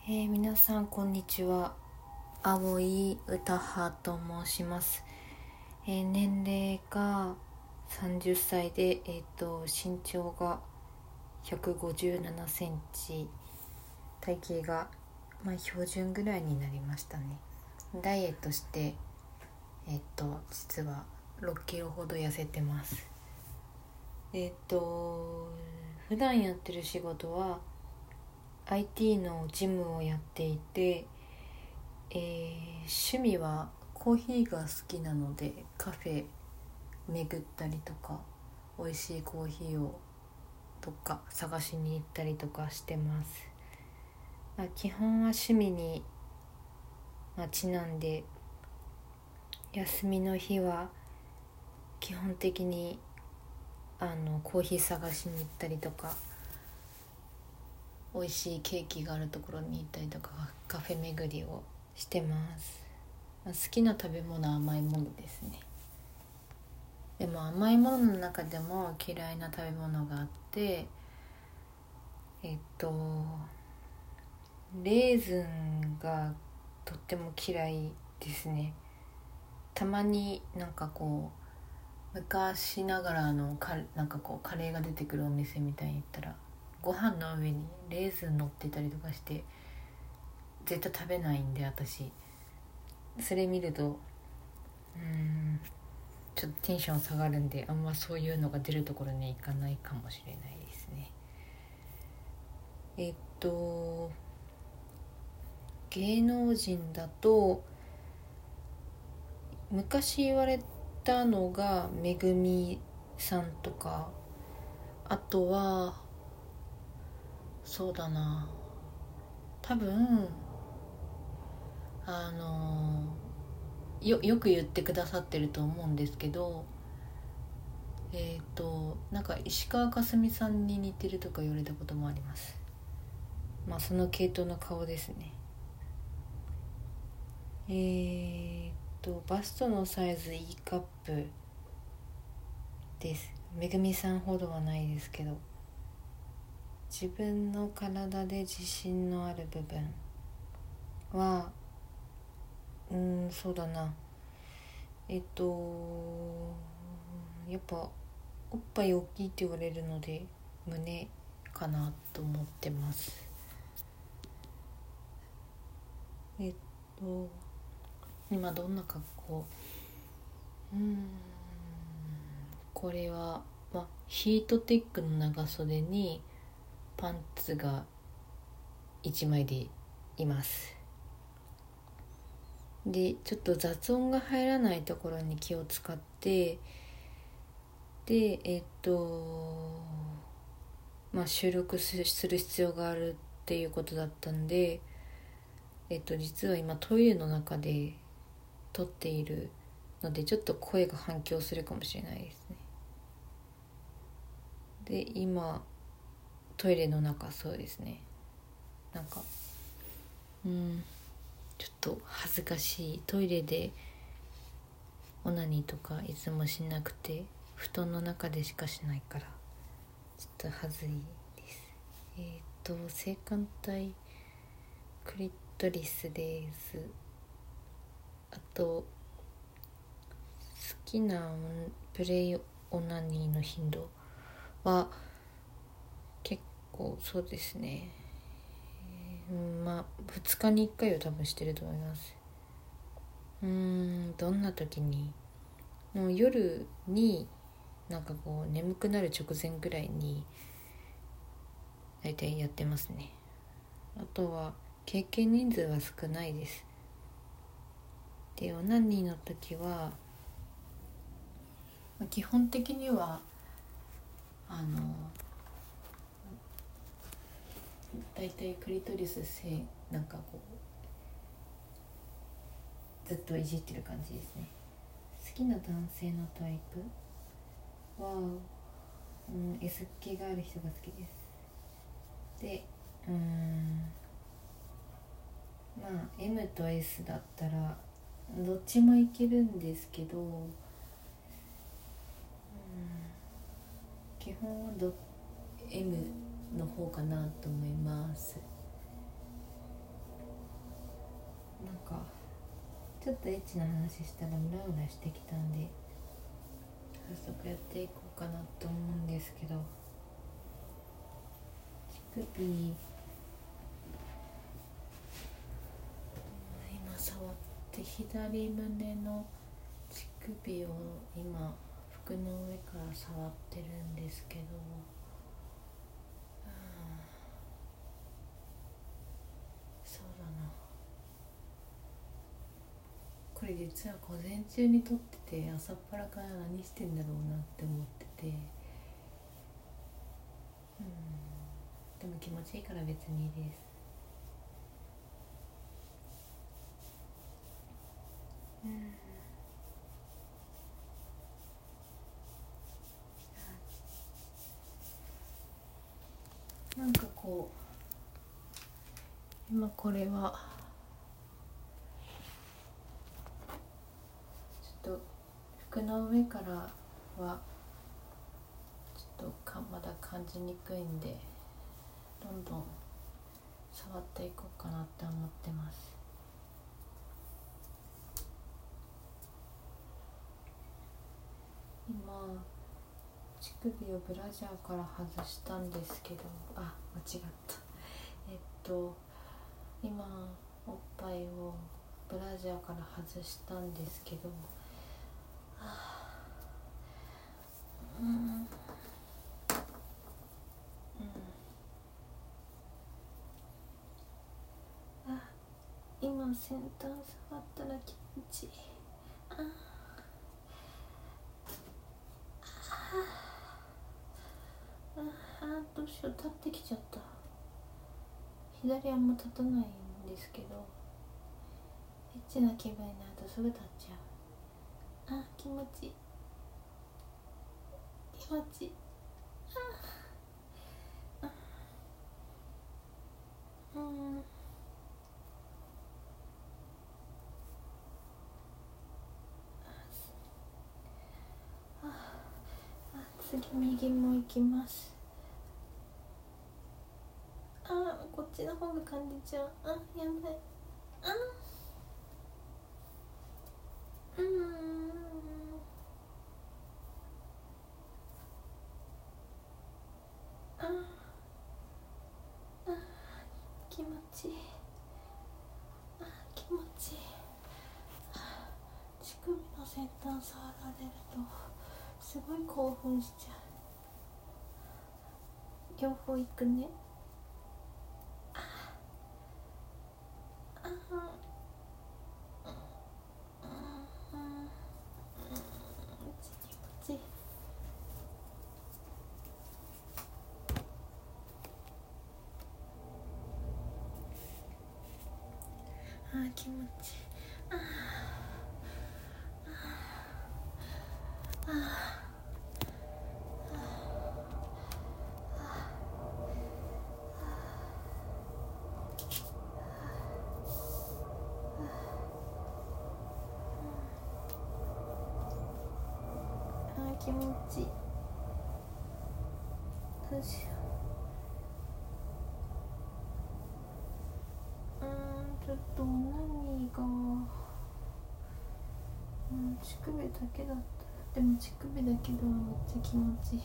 皆さんこんにちは。青井歌葉と申します。年齢が30歳で、身長が157センチ、体型が、標準ぐらいになりましたね。ダイエットして、実は6キロほど痩せてます。普段やってる仕事はIT の事務をやっていて、趣味はコーヒーが好きなのでカフェ巡ったりとか、美味しいコーヒーをとか探しに行ったりとかしてます。基本は趣味に、ちなんで、休みの日は基本的にコーヒー探しに行ったりとか、美味しいケーキがあるところに行ったりとか、カフェ巡りをしてます。好きな食べ物は甘いものですね。でも甘いものの中でも嫌いな食べ物があって、レーズンがとっても嫌いですね。たまに昔ながらのカレーが出てくるお店みたいに行ったら、ご飯の上にレーズン乗ってたりとかして絶対食べないんで、私それ見るとちょっとテンション下がるんで、あんまそういうのが出るところに行かないかもしれないですね。芸能人だと昔言われたのがめぐみさんとか、あとはそうだな、多分よく言ってくださってると思うんですけど、石川佳純さんに似てるとか言われたこともあります。その系統の顔ですね。バストのサイズ E カップです。めぐみさんほどはないですけど、自分の体で自信のある部分はそうだな、やっぱおっぱい大きいって言われるので胸かなと思ってます。今どんな格好？これは、ヒートテックの長袖にパンツが1枚でいます。でちょっと雑音が入らないところに気を使って、で収録する必要があるっていうことだったんで、実は今トイレの中で撮っているので、ちょっと声が反響するかもしれないですね。で今トイレの中、そうですね、ちょっと恥ずかしい。トイレでオナニーとかいつもしなくて、布団の中でしかしないからちょっと恥ずいです。性感帯クリトリスです。あと好きなプレイオナニーの頻度は結構そうですね、2日に1回は多分してると思います。どんな時に、もう夜に眠くなる直前ぐらいに大体やってますね。あとは経験人数は少ないです。でオナニーの時は、基本的には大体クリトリスずっといじってる感じですね。好きな男性のタイプは、S っ気がある人が好きです。でM と S だったらどっちもいけるんですけど、基本はM の方かなと思います。 なんかちょっとエッチな話したらムラムラしてきたんで、早速やっていこうかなと思うんですけど、乳首今触って左胸の乳首を今服の上から触ってるんですけど、そうだな、これ実は午前中に撮ってて、朝っぱらから何してんだろうなって思ってて、でも気持ちいいから別にいいです。なんかこう今これはちょっと服の上からはちょっとまだ感じにくいんで、どんどん触っていこうかなって思ってます。今乳首をブラジャーから外したんですけど、間違った。今おっぱいをブラジャーから外したんですけど、今先端触ったら気持ちいい。どうしよう、立ってきちゃった。左あんま立たないんですけど、エッチな気分になるとすぐ立っちゃう。気持ちいい、気持ちいい。次右も行きます。こっちの方が感じちゃう。やばい。気持ちいい。気持ちいい。乳首の先端触られるとすごい興奮しちゃう。両方行くね。気持ちいい。気持ちいい。どうしよう。ちょっと何が乳首だけだった。でも乳首だけではめっちゃ気持ちいい。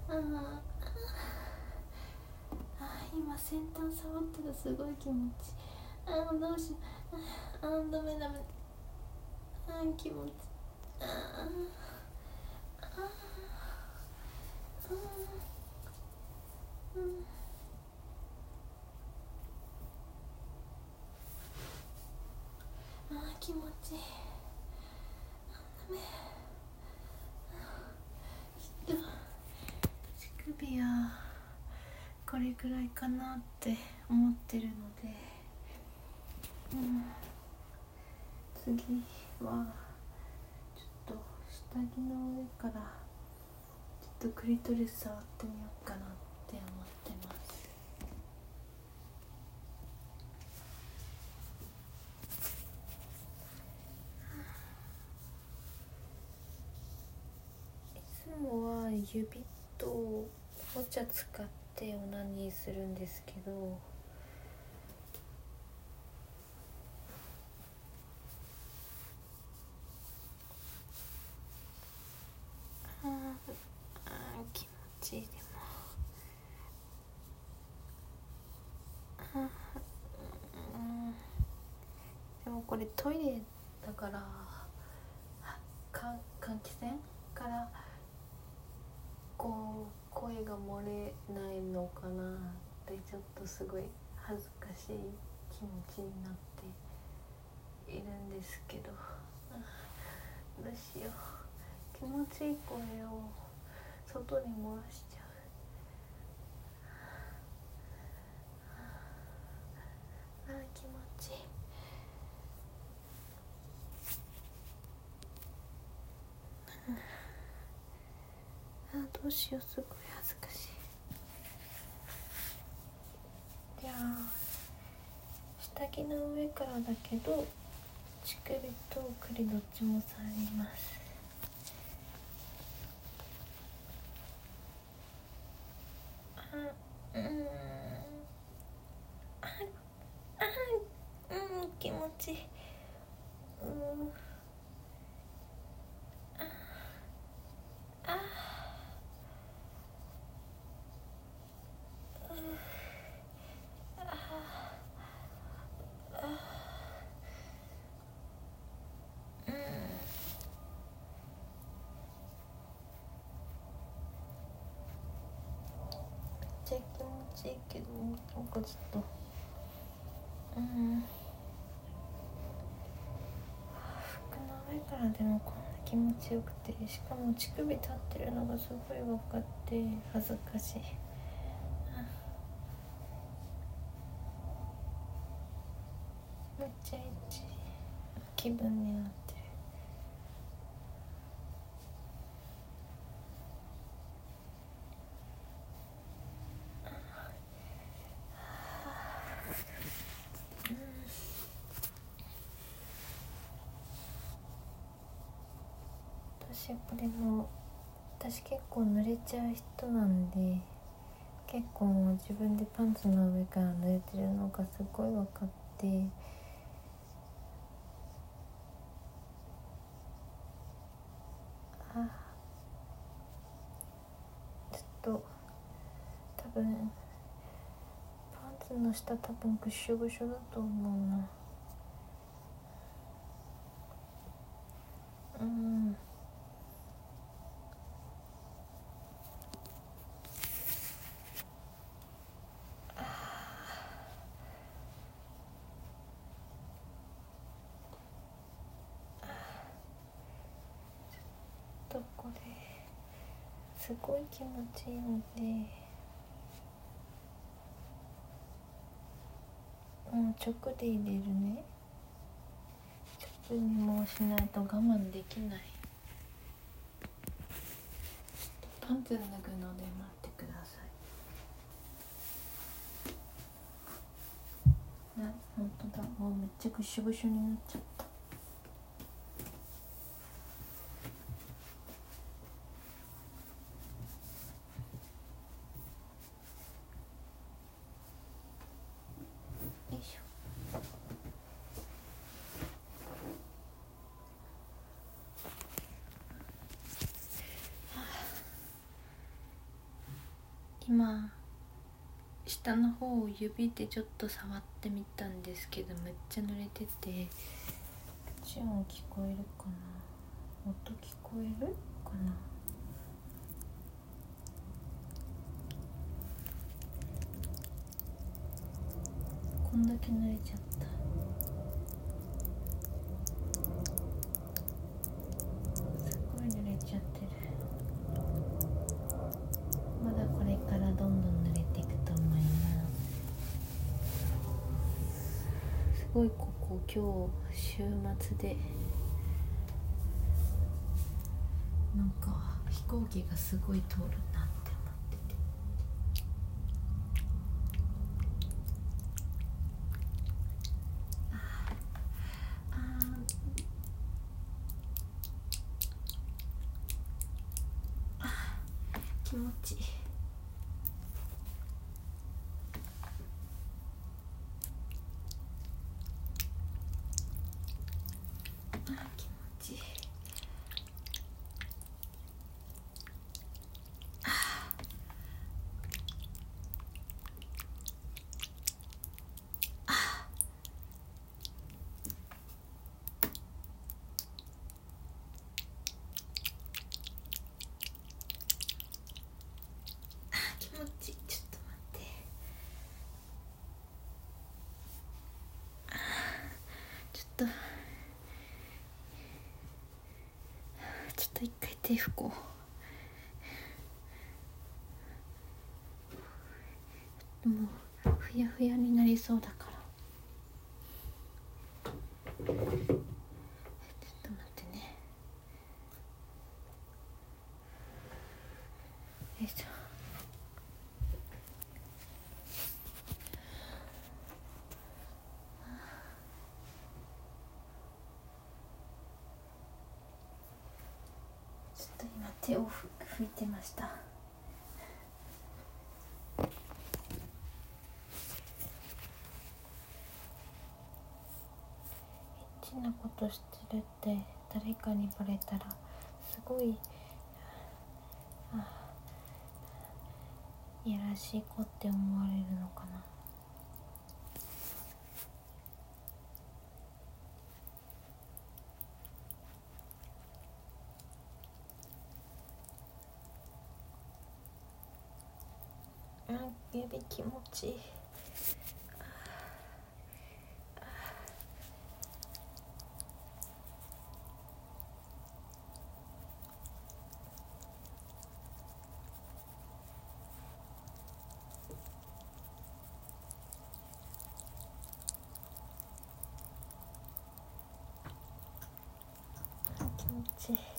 今先端触ったらすごい気持ちいい。どうしよう。ダメ。気持ちいい。気持ちいい。乳首はこれくらいかなって思ってるので、次はちょっと下着の上からちょっとクリトリス触ってみようかなって思ってます。いつもは指とお茶使ってオナニーするんですけど、 これトイレだから換気扇からこう声が漏れないのかなってちょっとすごい恥ずかしい気持ちになっているんですけど、どうしよう、気持ちいい声を外に漏らしちゃう。気持ちいい。どうしよう、すごい恥ずかしい。じゃあ下着の上からだけど乳首と栗どっちも触ります。気持ちいい。めっちゃ気持ちいいけど、なんかちょっと服の上からでもこんな気持ちよくて、しかも乳首立ってるのがすごい分かって恥ずかしい。めっちゃエッチ、気分になってる。私結構濡れちゃう人なんで、結構もう自分でパンツの上から濡れてるのがすごい分かって、ちょっと多分パンツの下ぐしょぐしょだと思うな。これすごい気持ちいいので、直で入れるね。直にもしないと我慢できない。パンツ脱ぐので待ってください。本当だ、もうめっちゃぐしょぐしょになっちゃった。よいしょ。今下の方を指でちょっと触ってみたんですけど、めっちゃ濡れてて、チュン聞こえるかな、音聞こえるかな。こんだけ濡れちゃった。すごい濡れちゃってる。まだこれからどんどん濡れていくと思います。すごいここ今日週末でなんか飛行機がすごい通るなって思ってて、気持ちいい。気持ちいい。 手拭こう。もうふやふやになりそうだから。ちょっと待ってね。よいしょ。ちょっと今手を拭いてました。エッチなことしてるって誰かにバレたらすごいいやらしい子って思われるのかな。指気持ちいい。気持ちいい。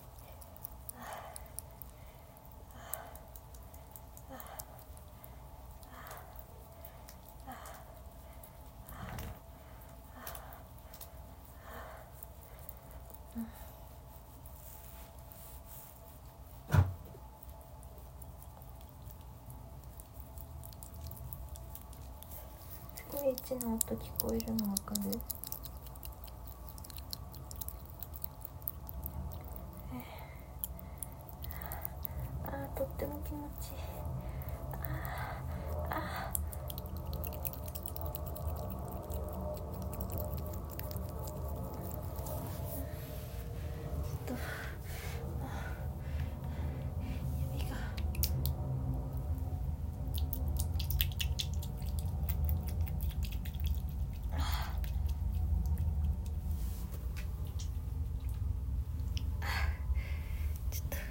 すごいエッチな音聞こえるのわかる？とっても気持ちいい。ちょっと指がちょっと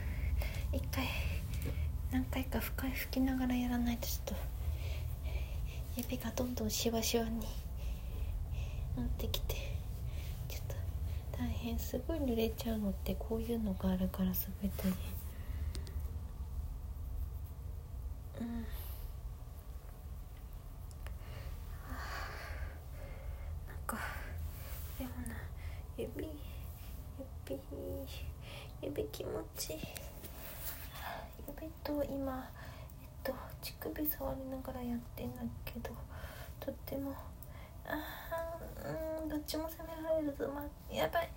何回か吹きながらやらないとちょっと指がどんどんシワシワになってきて、ちょっと大変。すごい濡れちゃうのってこういうのがあるからすごい大変。なんかでもな、指気持ちいい。指と今乳首触りながらやってんだけど、とってもどっちも攻められるぞ。やばい。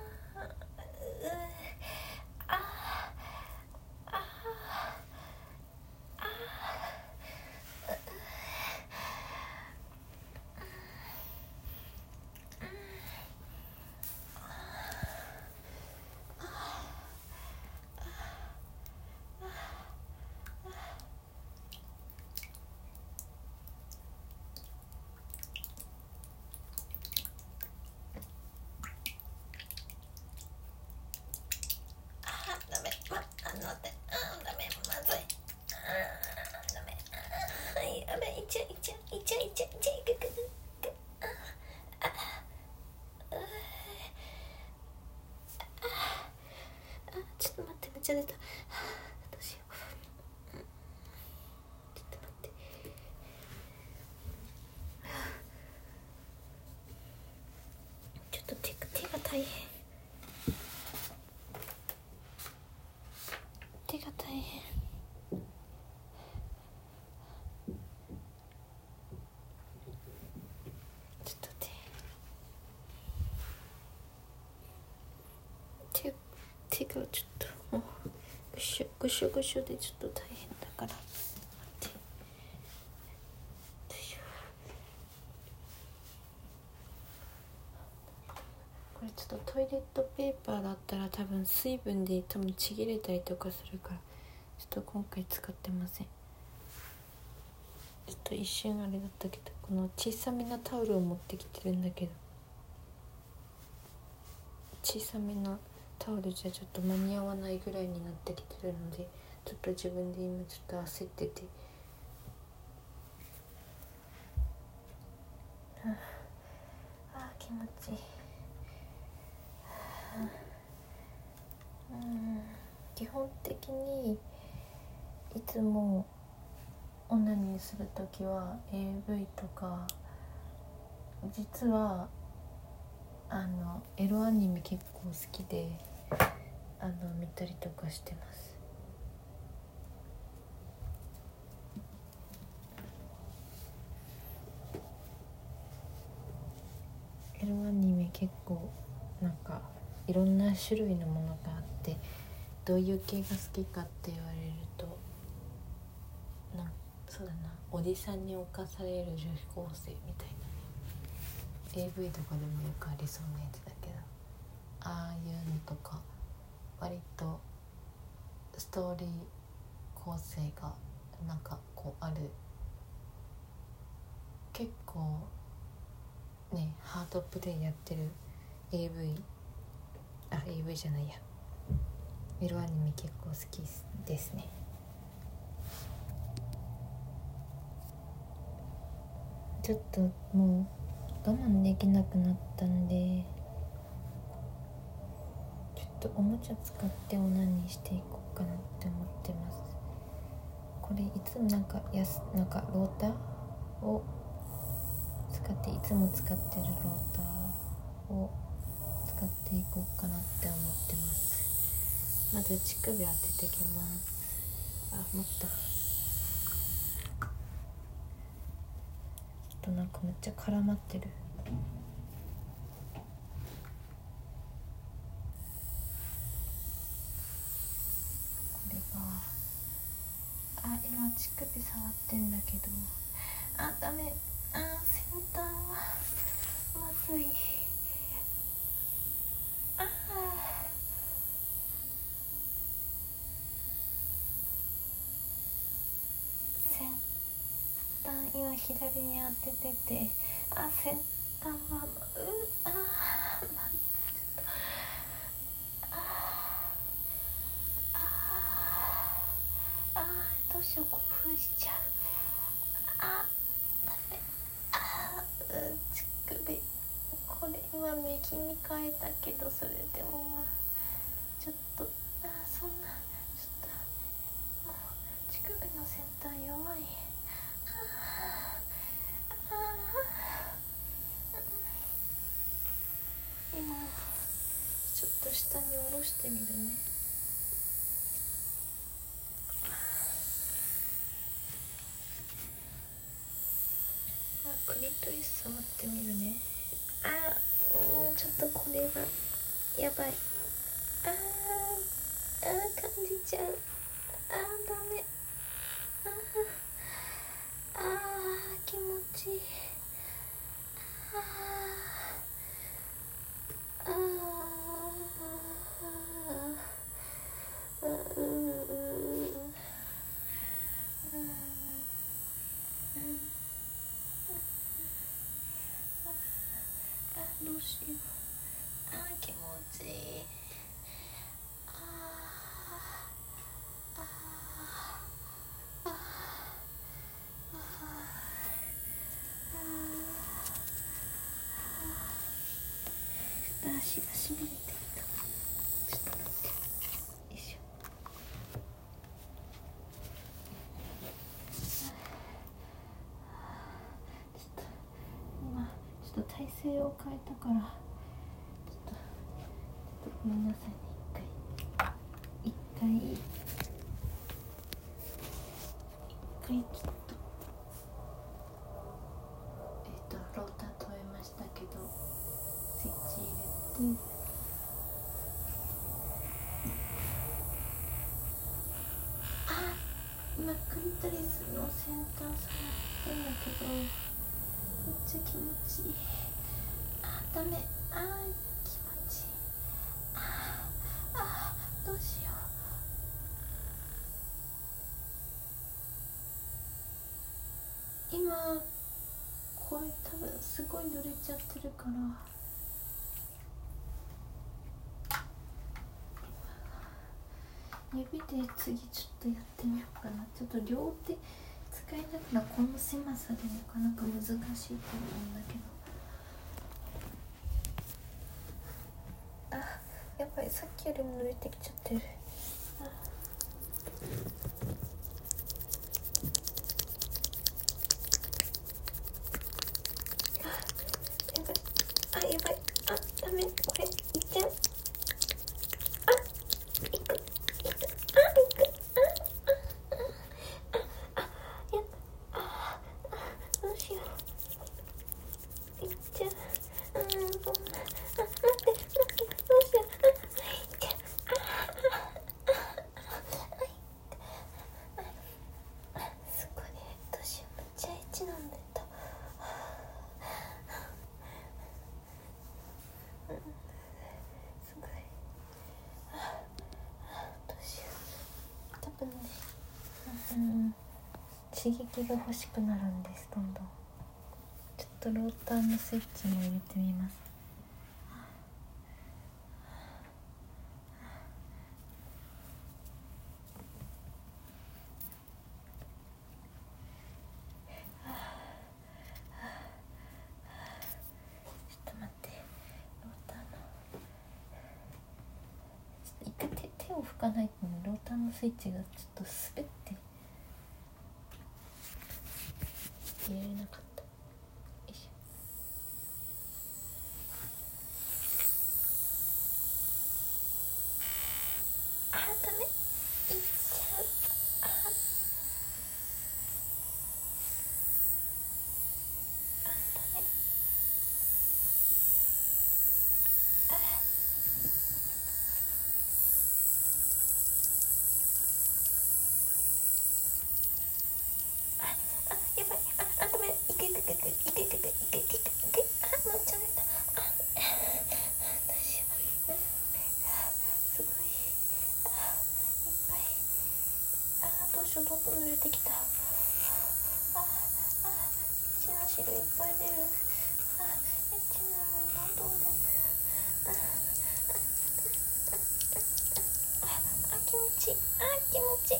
ちょっと待って、めっちゃ出た。どうしよう。ちょっと待って。ちょっと手が大変。手が大変。ちょっと手がちょっともうぐしょぐしょでちょっと大変だから。待って。これちょっとトイレットペーパーだったら多分水分でちぎれたりとかするから、ちょっと今回使ってません。ちょっと一瞬あれだったけど、この小さめのタオルを持ってきてるんだけど、小さめのタオルじゃちょっと間に合わないぐらいになってきてるので、ちょっと自分で今ちょっと焦ってて、気持ちいい。基本的にいつもオナニーするときは AV とか、実はエロアニメ結構好きで見たりとかしてます。エロアニメ結構なんかいろんな種類のものがあって、どういう系が好きかって言われると、そうだな、おじさんに侵される女子高生みたいなね、 AV とかでもよくありそうなやつだけど、ああいうのとか、割とストーリー構成がなんかこうある、結構ねハードプレイやってる AV じゃないや、エロアニメ結構好きですね。ちょっともう我慢できなくなったんで、ちょっとおもちゃ使ってオナニーしていこうかなって思ってます。これいつもなんかローターを使って、いつも使ってるローターを使っていこうかなって思ってます。まず乳首当ててきます。持った。ちょっとなんかめっちゃ絡まってる。これが今乳首触ってんだけど、ダメ、先端はまずい。先端今左に当ててて、先端はどうしよう、興奮しちゃう。ダメ。乳首、これ今右に変えたけど、それでもちょっとそんなちょっともう乳首の先端弱い。今ちょっと下に下ろしてみるね。クリトリス触ってみるね。ちょっとこれはやばい。感じちゃう。ダメ。気持ちいい。どうしよう。気持ちいい。足がしびれてきた。ちょっと待って。よいしょ。今ちょっと体勢を変えたから、ちょっとごめんなさいね。一回ちょっとローター止めましたけど、スイッチ入れて、今クリトリスの先端触ってんだけど、めっちゃ気持ちいい。ダメ。気持ちいい。どうしよう。今これ多分すごい濡れちゃってるから、 指で次ちょっとやってみようかな。ちょっと両手使いながらこの狭さでなかなか難しいと思うんだけど、やばい、さっきよりも濡れてきちゃってる。やばい、ダメ、これいっちゃう。刺激が欲しくなるんです。どんどんちょっとローターのスイッチも入れてみます。ちょっと待って、ローターのちょっと一回手を拭かないとローターのスイッチがちょっと滑って入れれなかった。よいしょ。ダメ、いっちゃう。ダメ。やばい、ダメ、いけ、もうちょっと。どうしよう。すごいいっぱい。どうしよう、どんどん濡れてきた。血の汁いっぱい出る。血のどんどん出る。気持ちいい。気持ちいい。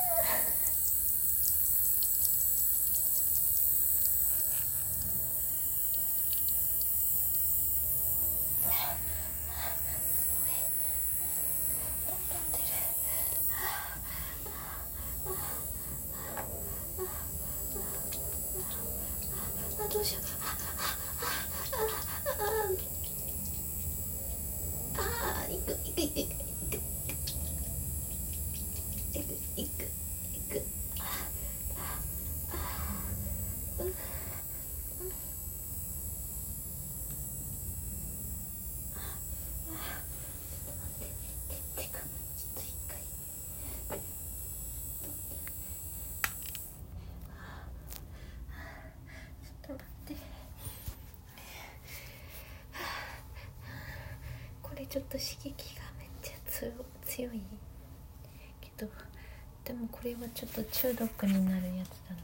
どうしよう。いく。これちょっと刺激がめっちゃ強いけど、でもこれはちょっと中毒になるやつだな。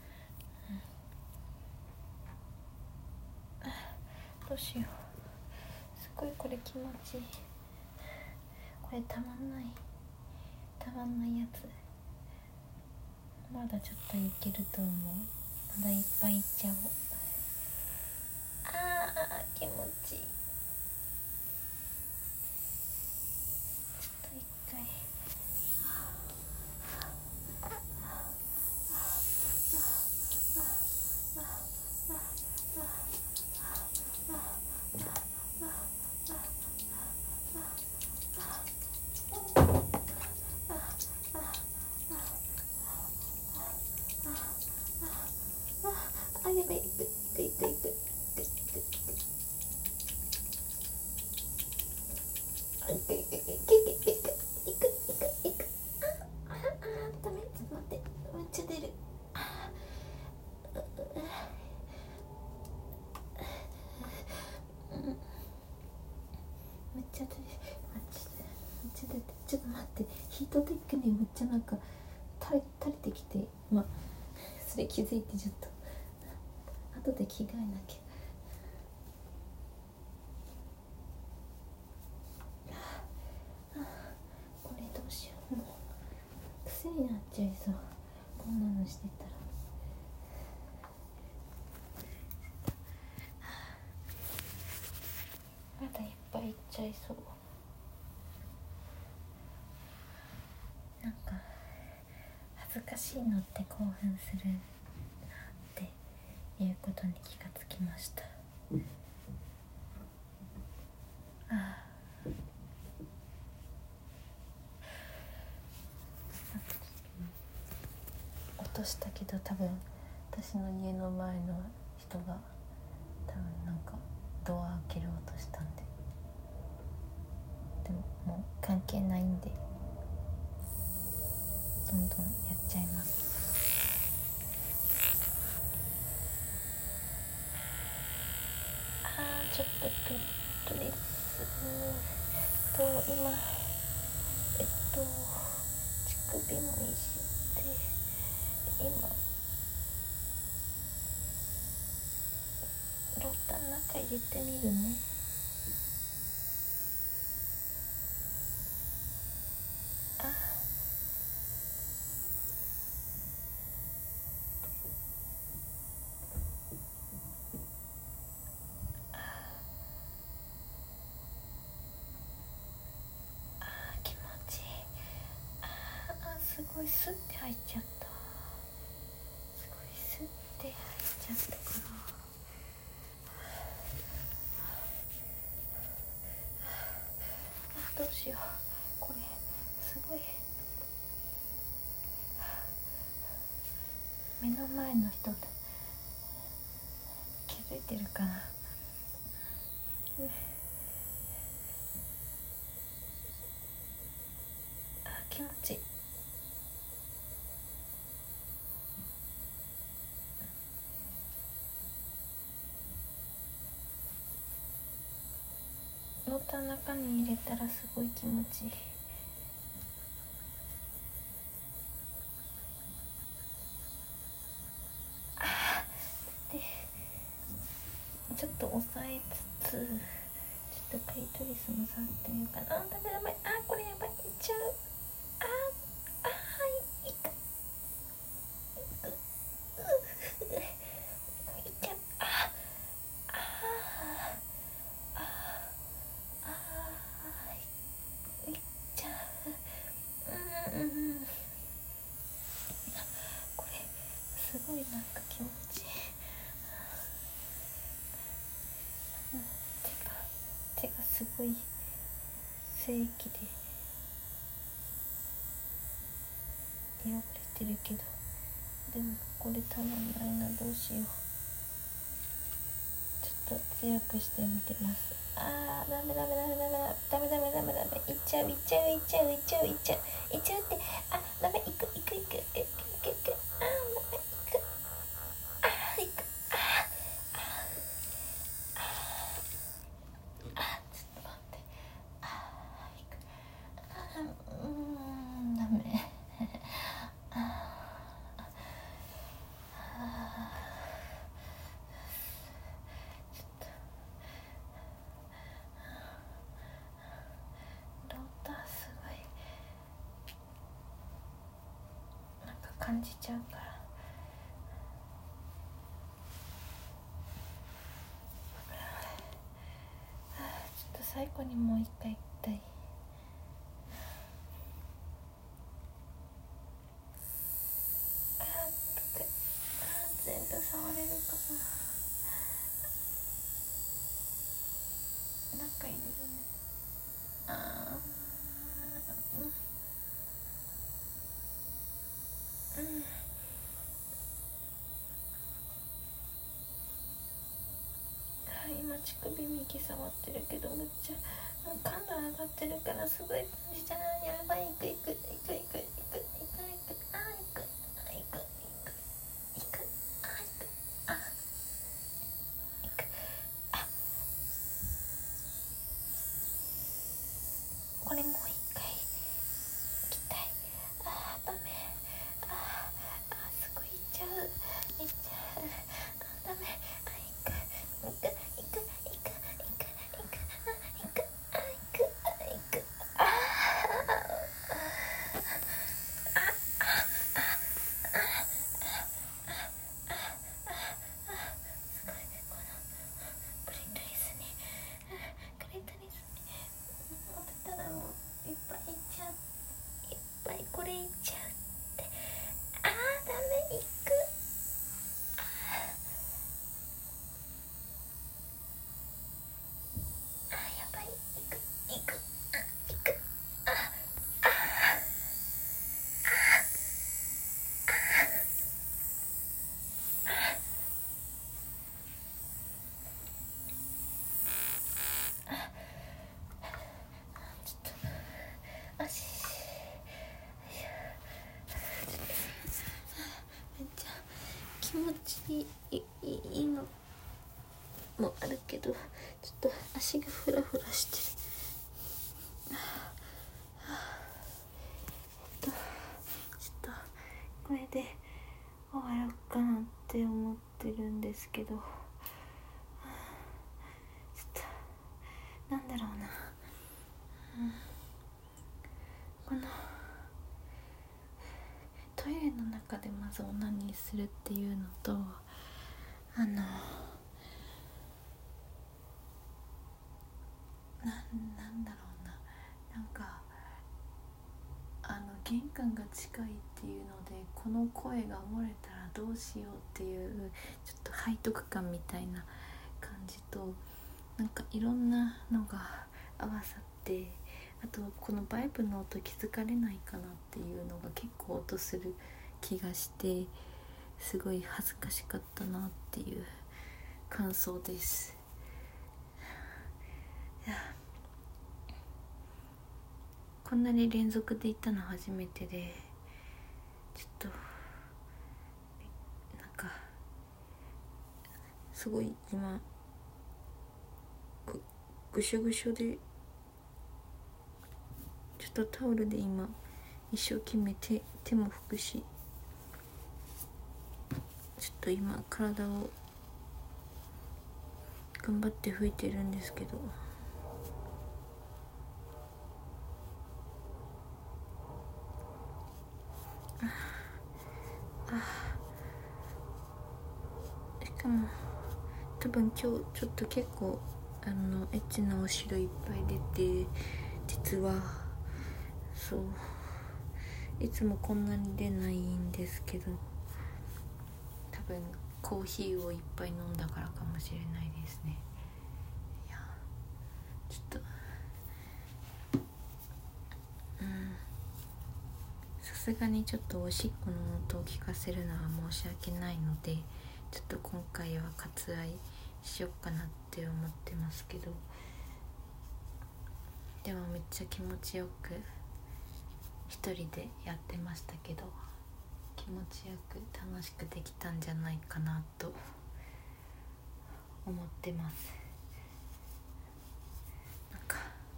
どうしよう。すごいこれ気持ちいい。これたまんないやつ。まだちょっといけると思う。まだいっぱいいっちゃおう。気持ちいい。ちょっと一回やばい、いく。ダメ、ちょっと待って、めっちゃ出る。めっちゃ出て、ちょっと待って、ヒートテックにめっちゃなんか垂れてきて、それ気づいてちょっと後で着替えなきゃ。これどうしよう。もうちゃいそう。なんか恥ずかしいのって興奮するなっていうことに気がつきました。落としたけど多分私の家の前の人が多分なんかドア開けようとしたんで、でももう関係ないんでどんどんやっちゃいます。ちょっとです今乳首もいじって今ローターの中入れてみるね。気持ちいい。すごいスッて入っちゃった。すごいスッて入っちゃったから、どうしよう。これすごい目の前の人気づいてるかな。気持ちいい。ローターの中に入れたらすごい気持ちいい。でちょっと押さえつつ、ちょっとクリトリスも触ってみようかな。ダメダメ、これやばい、いっちゃう。いっちゃう。これすごいなんか気持ちいい。手がすごい正規で汚れてるけど、でもこれたまんないな。どうしよう。ちょっと強くしてみてます。ダメダメダメダメダメダメダメダメ、いっちゃうって、ダメ、いくダメ。ローターすごいなんか感じちゃうから。ちょっと最後にもう一回行きたい。全部触れるかな。中入れるね。今乳首右触ってるけど、むっちゃもう感度上がってるからすごい感じちゃう。やばい、いくこれもう一回行きたい。ダメ。すごいいっちゃう。ダメ。 ちいいのもあるけど、ちょっと足がフラフラしてる。ちょっとこれで終わろうかなって思ってるんですけど、ちょっとなんだろうな、このトイレの中でまずオナニーするっていうのと、なんだろうな、なんか玄関が近いっていうので、この声が漏れたらどうしようっていうちょっと背徳感みたいな感じと、なんかいろんなのが合わさって、あとこのバイブの音気づかれないかなっていうのが結構音する気がして、すごい恥ずかしかったなっていう感想です。いや、こんなに連続で行ったの初めてで、ちょっとなんかすごい今ぐしょぐしょで、ちょっとタオルで今一生懸命手も拭くし、ちょっと今体を頑張って拭いてるんですけど、しかも多分今日ちょっと結構エッチなお汁いっぱい出て、実はそういつもこんなに出ないんですけど、多分コーヒーをいっぱい飲んだからかもしれないですね。いやちょっとさすがにちょっとおしっこの音を聞かせるのは申し訳ないので、ちょっと今回は割愛しようかなって思ってますけど、でもめっちゃ気持ちよく一人でやってましたけど、気持ちよく楽しくできたんじゃないかなと思ってます。なんか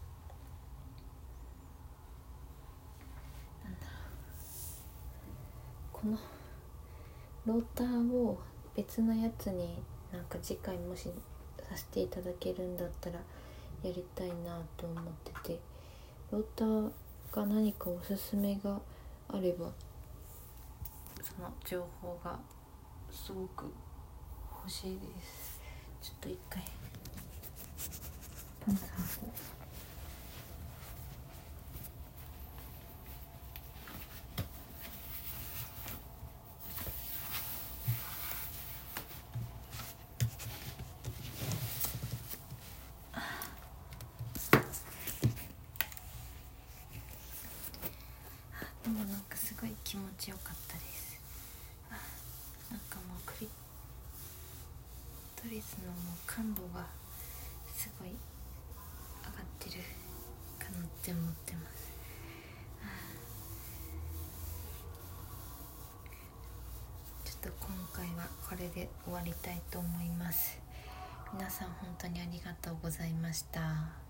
なんだろう、このローターを別のやつになんか次回もしさせていただけるんだったらやりたいなと思ってて、ローターが何かおすすめがあればその情報がすごく欲しいです。ちょっと一回パンさんをでもなんかすごい気持ちよかったです。なんかもうクリトリスのもう感度がすごい上がってるかなって思ってます。ちょっと今回はこれで終わりたいと思います。皆さん本当にありがとうございました。